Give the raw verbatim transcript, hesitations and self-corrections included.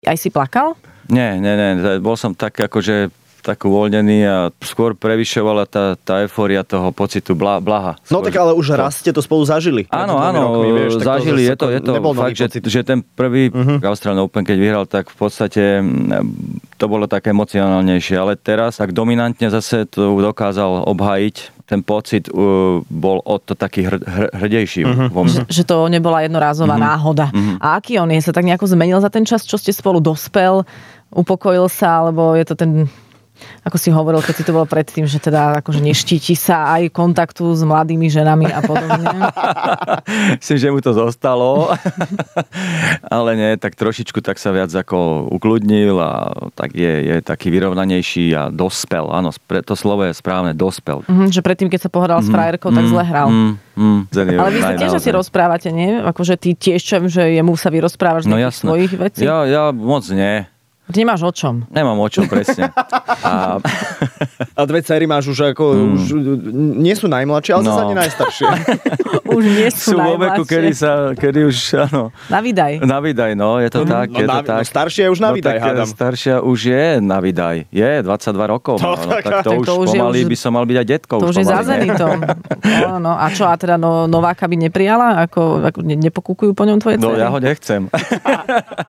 Aj si plakal? Nie, nie, nie. Bol som tak akože tak uvoľnený a skôr prevyšovala tá, tá eufória toho pocitu blá, blaha. No tak ale už raz ste to spolu zažili. Áno, áno, rokmi, vieš, zažili. Je to, je to fakt, že, že ten prvý uh-huh. Australian Open, keď vyhral, tak v podstate to bolo také emocionálnejšie. Ale teraz tak dominantne zase to dokázal obhájiť. Ten pocit uh, bol o to taký hr, hr, hrdejší. Uh-huh. Že, že to nebola jednorázová uh-huh. náhoda. Uh-huh. A aký on je? Sa tak nejako zmenil za ten čas, čo ste spolu dospel? Upokojil sa? Alebo je to ten... Ako si hovoril, keď si to bolo predtým, že teda akože neštíti sa aj kontaktu s mladými ženami a podobne. Myslím, že mu to zostalo. Ale nie, tak trošičku tak sa viac ako ukludnil a tak je, je taký vyrovnanejší a dospel. Áno, to slovo je správne, dospel. Mm, že predtým, keď sa pohľadal mm, s frajerkou, mm, tak zle hral. Mm, mm, Ale vy sa tiež asi rozprávate, nie? Akože ty tiež čem, že jemu sa vy rozprávaš z no, nejakých svojich vecí? Ja, ja moc nie. Ty nemáš o čom? Nemám o čom, presne. A, a dve dcery máš už ako... Mm. Už, nie sú najmladšie, ale no. zase ani najstaršie. Už nie sú, sú najmladšie. Sú vo veku, kedy, sa, kedy už, áno... Navídaj. Navídaj, no, je to no, tak. No, je to na, tak. No staršia je už navídaj, no, hádam. Staršia už je navídaj. Je, dvadsaťdva rokov. To, no, tak, tak to, tak už to už pomaly už, by som mal byť aj detkou. To už, už je za zenitom. No, no, a čo, a teda no, Nováka by neprijala? Ako, ako nepokúkujú po ňom tvoje dcery? No, ja ho nechcem.